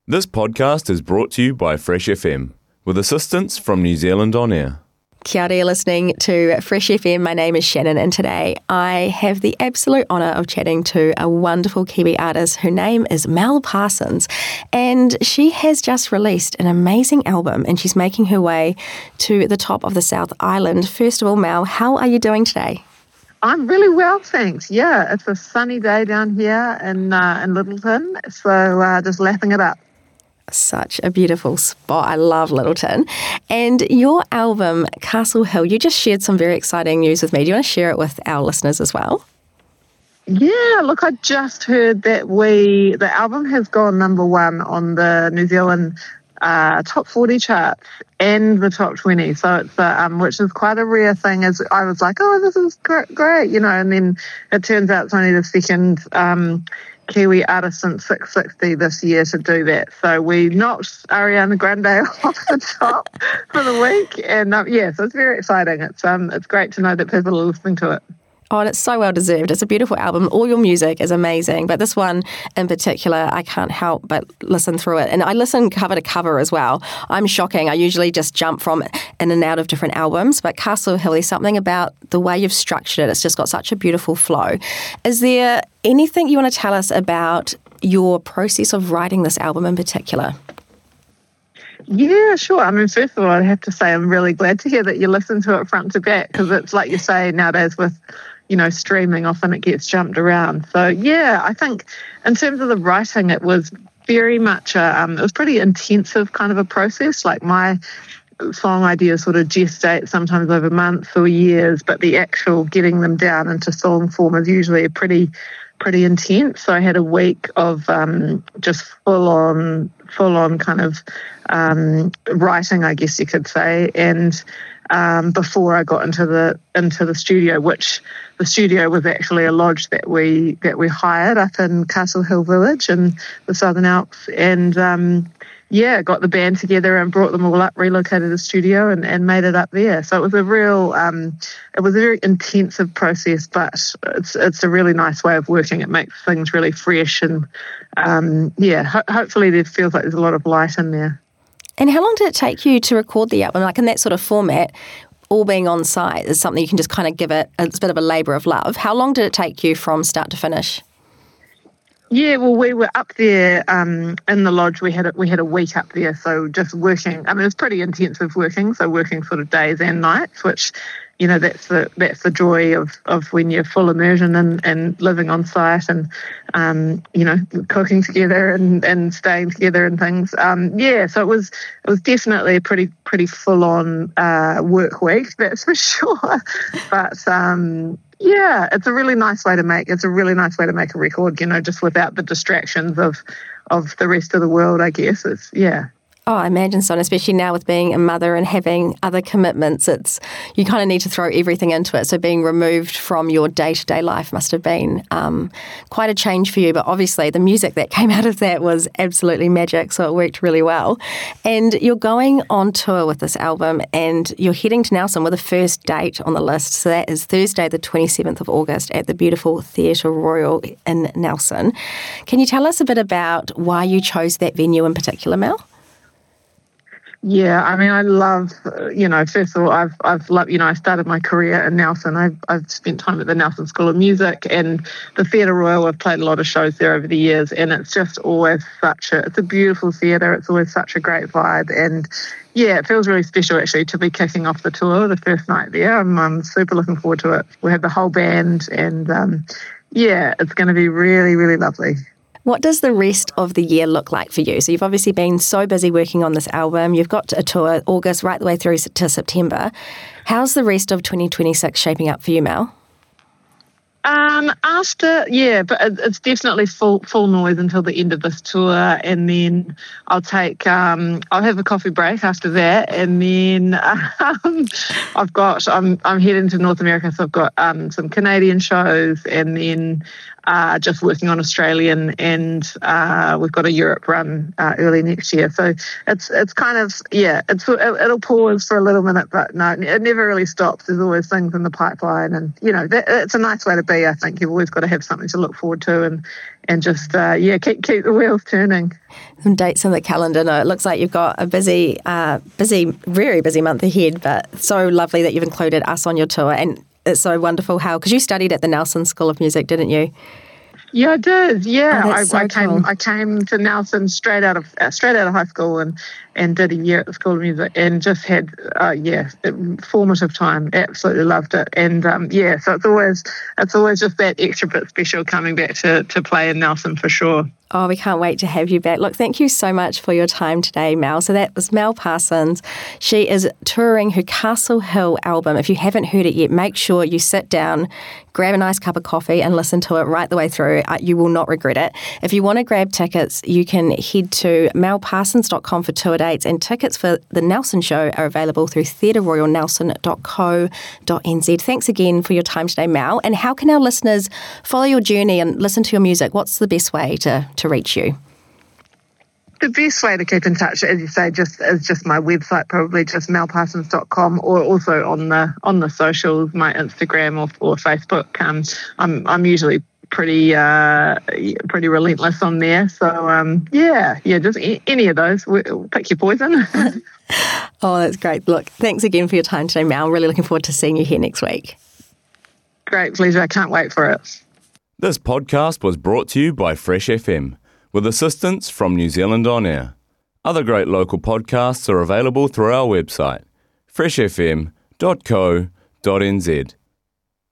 This podcast is brought to you by Fresh FM, with assistance from New Zealand On Air. Kia ora, you're listening to Fresh FM. My name is Shannon, and today I have the absolute honour of chatting to a wonderful Kiwi artist. Her name is Mel Parsons, and she has just released an amazing album, and she's making her way to the top of the South Island. First of all, Mel, how are you doing today? I'm really well, thanks. Yeah, it's a sunny day down here in Littleton, so just lapping it up. Such a beautiful spot. I love Littleton. And your album, Castle Hill, you just shared some very exciting news with me. Do you want to share it with our listeners as well? Yeah, look, I just heard that the album has gone number one on the New Zealand top 40 charts and the top 20. So it's which is quite a rare thing. As I was like, oh, this is great, you know, and then it turns out it's only the second Kiwi artist since 660 this year to do that. So we knocked Ariana Grande off the top for the week. And so it's very exciting. It's great to know that people are listening to it. Oh, and it's so well deserved. It's a beautiful album. All your music is amazing, but this one in particular, I can't help but listen through it. And I listen cover to cover as well. I'm shocking. I usually just jump from in and out of different albums, but Castle Hill, is something about the way you've structured it. It's just got such a beautiful flow. Is there anything you want to tell us about your process of writing this album in particular? Yeah, sure. I mean, first of all, I have to say I'm really glad to hear that you listen to it front to back, because it's like you say nowadays with, you know, streaming, often it gets jumped around. So, yeah, I think in terms of the writing, it was very much, it was pretty intensive kind of a process. Like my song ideas sort of gestate sometimes over months or years, but the actual getting them down into song form is usually pretty intense. So I had a week of just full on kind of writing, I guess you could say, and before I got into the studio, which the studio was actually a lodge that we hired up in Castle Hill Village in the Southern Alps, and got the band together and brought them all up, relocated the studio and made it up there. So it was a real, it was a very intensive process, but it's a really nice way of working. It makes things really fresh, and hopefully it feels like there's a lot of light in there. And how long did it take you to record the album? Like in that sort of format, all being on site is something you can just kind of give it a bit of a labour of love. How long did it take you from start to finish? Yeah, well, we were up there in the lodge. We had a week up there, so just working. I mean, it's pretty intensive working, so working sort of days and nights, which, you know, that's the joy of when you're full immersion and living on site and you know, cooking together and staying together and things. So it was definitely a pretty full on work week, that's for sure. But it's a really nice way to make a record, you know, just without the distractions of the rest of the world, I guess. Oh, I imagine so, and especially now with being a mother and having other commitments, you kind of need to throw everything into it. So being removed from your day-to-day life must have been quite a change for you. But obviously the music that came out of that was absolutely magic, so it worked really well. And you're going on tour with this album, and you're heading to Nelson with the first date on the list. So that is Thursday, the 27th of August at the beautiful Theatre Royal in Nelson. Can you tell us a bit about why you chose that venue in particular, Mel? Yeah, I mean, I love, you know, first of all, I've loved, you know, I started my career in Nelson. I've spent time at the Nelson School of Music and the Theatre Royal. I've played a lot of shows there over the years, and it's just always it's a beautiful theatre. It's always such a great vibe, and yeah, it feels really special actually to be kicking off the tour the first night there. I'm super looking forward to it. We have the whole band, and it's going to be really, really lovely. What does the rest of the year look like for you? So you've obviously been so busy working on this album. You've got a tour August right the way through to September. How's the rest of 2026 shaping up for you, Mel? But it's definitely full noise until the end of this tour, and then I'll have a coffee break after that, and then I'm heading to North America, so I've got some Canadian shows, and then just working on Australian, and we've got a Europe run early next year. So it's kind of, it'll pause for a little minute, but no, it never really stops. There's always things in the pipeline, and it's a nice way to be. I think you've always got to have something to look forward to, and just keep the wheels turning. Some dates on the calendar. No, it looks like you've got a busy, very busy month ahead, but so lovely that you've included us on your tour. And it's so wonderful because you studied at the Nelson School of Music, didn't you? Yeah, I did. Yeah, I came to Nelson straight out of high school and did a year at the School of Music and just had formative time. Absolutely loved it. And so it's always just that extra bit special coming back to play in Nelson for sure. Oh, we can't wait to have you back. Look, thank you so much for your time today, Mel. So that was Mel Parsons. She is touring her Castle Hill album. If you haven't heard it yet, make sure you sit down, grab a nice cup of coffee and listen to it right the way through. You will not regret it. If you want to grab tickets, you can head to melparsons.com for tour dates, and tickets for the Nelson show are available through theatreroyalnelson.co.nz. Thanks again for your time today, Mel. And how can our listeners follow your journey and listen to your music? What's the best way to reach you? The best way to keep in touch, as you say, is just my website, probably just melparsons.com, or also on the socials, my Instagram or Facebook. I'm usually pretty relentless on there. So just any of those. Pick your poison. Oh, that's great. Look, thanks again for your time today, Mel. Really looking forward to seeing you here next week. Great pleasure. I can't wait for it. This podcast was brought to you by Fresh FM, with assistance from New Zealand On Air. Other great local podcasts are available through our website, freshfm.co.nz.